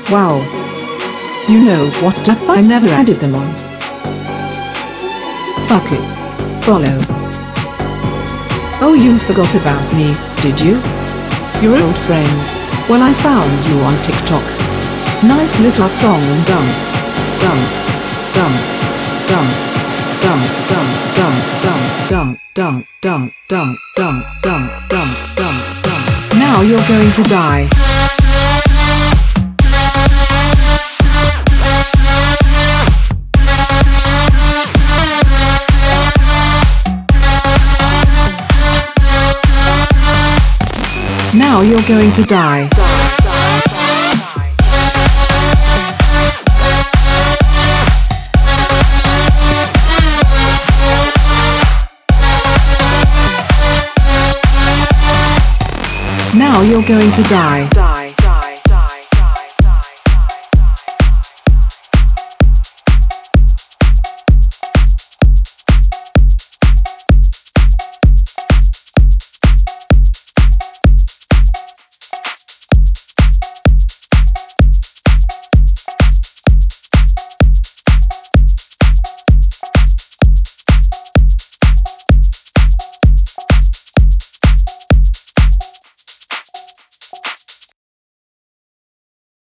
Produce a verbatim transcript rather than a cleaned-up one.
Wow. You know what, Duff, I never added them on. Fuck it. Follow. Oh, you forgot about me, did you? Your old friend. Well, I found you on TikTok. Nice little song and dance. Dance. Dance. Dance. Dance. Dance. Dance. Dance. Dance. Dance. Dance. Dance. Dance. Dance. Dance. Dance. Now you're going to die. Now you're going to die. Now you're going to die.